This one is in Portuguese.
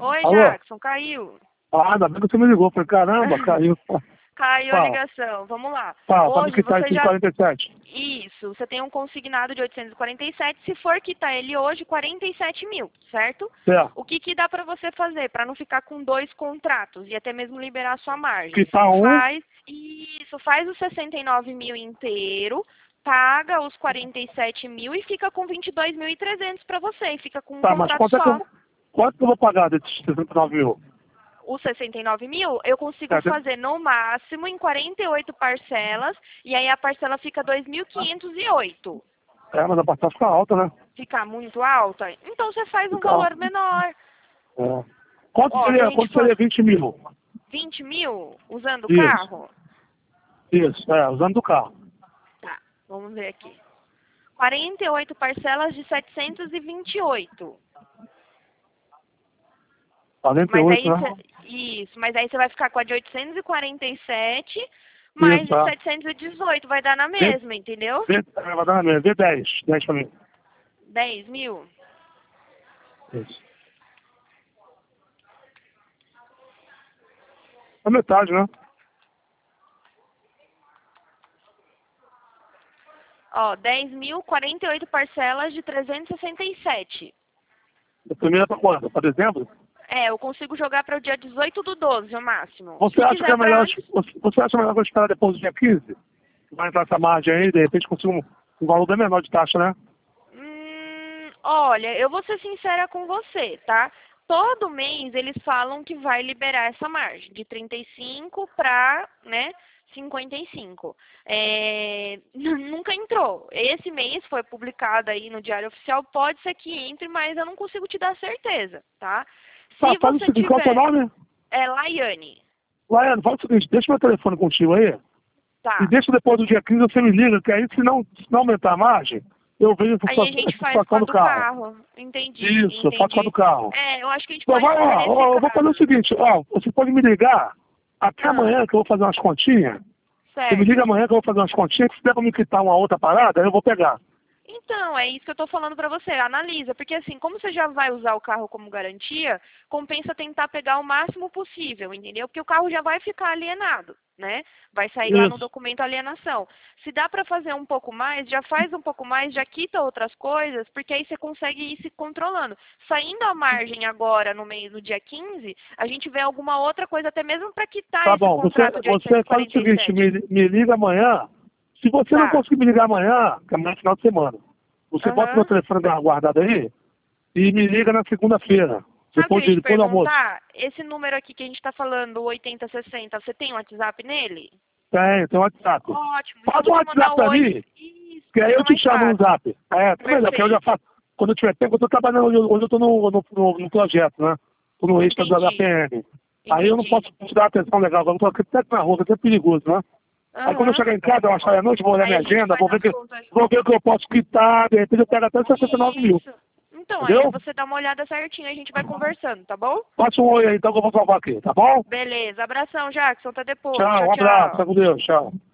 Oi, Alô? Jackson, caiu. Ah, ainda bem que você me ligou. Falei, caramba, caiu. Caiu a Fala. ligação. Vamos lá. Fala, pode Hoje quitar você esse já... 47. Isso, você tem um consignado de 847. Se for quitar ele hoje, 47 mil, certo? Certo. O que que dá pra você fazer para não ficar com 2 contratos e até mesmo liberar a sua margem? Quitar um. Faz os 69 mil inteiro, paga os 47 mil e fica com 22.300 para você. E fica com um Tá, mas contrato só. quanto que eu vou pagar desses 69 mil? Os 69 mil, eu consigo fazer no máximo em 48 parcelas, e aí a parcela fica 2.508. É, mas a parcela fica alta, né? Fica muito alta? Então você faz um Fica valor alta. menor. É. Quanto Ó, seria 20 mil? 20 mil usando o Isso. carro? Isso, usando o carro. Tá, vamos ver aqui. 48 parcelas de 728. 48, né? Mas aí você vai ficar com a de 847 mais Isso, de 718. Vai dar na mesma, entendeu? Vai dar na mesma. Vê 10. 10 pra mim. 10 mil? Isso. A metade, né? Ó, 10 mil, 48 parcelas de 367. A primeira pra quando? Pra dezembro? É, eu consigo jogar para o dia 18 do 12, o máximo. Você Se acha quiser que é pra melhor, antes... você acha melhor que eu esperar depois do dia 15? Vai entrar essa margem aí, de repente consigo um valor bem menor de taxa, né? Olha, eu vou ser sincera com você, tá? Todo mês eles falam que vai liberar essa margem, de 35 para, né, 55. Nunca entrou. Esse mês foi publicado aí no Diário Oficial, pode ser que entre, mas eu não consigo te dar certeza, tá? Tá, Se faz o você seguinte, qual é o teu tiver... nome? É Laiane. Laiane, faz o seguinte, deixa meu telefone contigo aí, Tá. e deixa depois do dia 15 você me liga, que aí se não aumentar a margem, eu vejo Aí a gente a faz com situação a do do carro. carro. Entendi, Isso, eu faço com a do entendi. carro. Eu acho que a gente Então pode vai fazer lá, nesse eu vou fazer o caso. seguinte, você pode me ligar até amanhã que eu vou fazer umas continhas. Você me liga Certo. amanhã que eu vou fazer umas continhas, que se der pra me quitar uma outra parada, aí eu vou pegar. Então, é isso que eu tô falando pra você. Analisa, porque assim, como você já vai usar o carro como garantia, compensa tentar pegar o máximo possível, entendeu? Porque o carro já vai ficar alienado, né? Vai sair lá no Isso. documento alienação. Se dá pra fazer um pouco mais, já faz um pouco mais, já quita outras coisas, porque aí você consegue ir se controlando. Saindo a margem agora no dia 15, a gente vê alguma outra coisa até mesmo pra quitar Tá esse bom, contrato de você faz o seguinte, 847. me liga amanhã. Se você não Tá. conseguir me ligar amanhã, que amanhã é final de semana, você bota meu Aham. telefone guardado aí e me liga na segunda-feira, Sabe o que eu ia te depois do almoço. perguntar? Esse número aqui que a gente está falando, o 8060, você tem um WhatsApp nele? Tem um WhatsApp. Ótimo. Já Faz vou um te mandar WhatsApp o pra oi. mim, Isso, que aí fica eu te mais chamo no fácil. zap. Tá melhor, que eu já Perfeito. faço. Quando eu tiver tempo, eu tô trabalhando onde eu tô no projeto, né? Tô no extra da Entendi. PM. Aí eu não Entendi. posso te dar atenção legal, agora eu tô aqui até na rua, que é perigoso, né? Aí quando eu Aham. chegar em casa, eu achar à noite, vou olhar Aí minha a gente agenda, faz as contas. vou ver o que eu posso quitar, de repente eu pego até 69 mil. Isso. Então, aí Entendeu? você dá uma olhada certinho, a gente vai conversando, tá bom? Passa um oi aí então que eu vou salvar aqui, tá bom? Beleza. Abração, Jackson. Até depois. Tchau, Tchau, um abraço, tchau. tá com Deus, tchau.